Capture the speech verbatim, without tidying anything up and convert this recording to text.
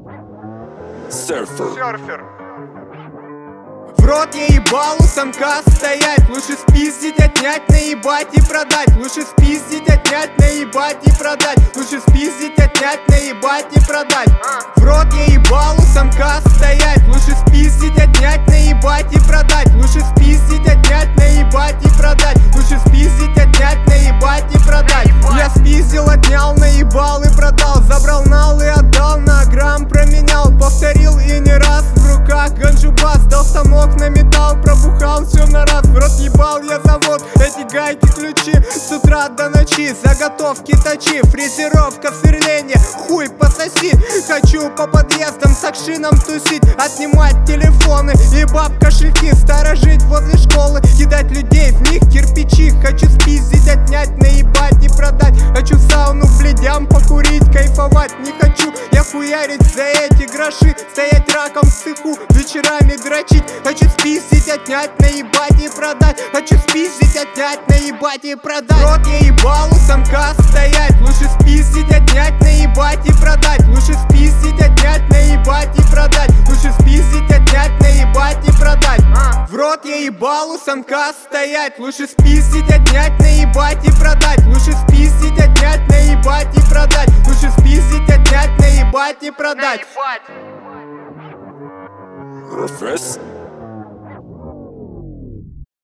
Surfer. Серфер. В рот я ебал у самка стоять. Лучше спиздить, отнять, наебать и продать. Лучше спиздить, отнять, наебать и продать. Лучше спиздить, отнять, наебать и продать. В рот я ебал у самка стоять. Лучше спиздить, отнять, наебать и продать. Лучше спиздить, отнять, наебать и продать. Лучше спиздить, отнять, наебать и продать. Я спиздил, отнял, наебал и продал. Забрал нал и отдал, на грамм променял. Повторил и не раз, в руках ганджубас. Дал станок на металл, пробухал все на раз. В рот ебал я завод, эти гайки ключи. С утра до ночи, заготовки точи. Фрезеровка в сверлении, хуй пососи. Хочу по подъездам с акшином тусить. Отнимать телефоны и баб кошельки. Сторожить возле школы, кидать людей в них кирпичи. Хочу спиздить, отнять, наебать и продать. Хочу в сауну бледям покурить, кайфовать. Не хочу я хуярить за эти гроши. Стоять раком в цеху, вечерами дрочить. Хочу спиздить, отнять, наебать и продать. Хочу спиздить, отнять, наебать и продать. Рот я ебал у самка стоять. Лучше спиздить, отнять, наебать и продать. Лучше спиздить, отнять, наебать и продать. Лучше спиздить, отнять, наебать и продать. В рот я ебал у самка стоять. Лучше спиздить, отнять, наебать и продать. Лучше спиздить, отнять, наебать и продать. Лучше спиздить, отнять, наебать и продать. Refresh.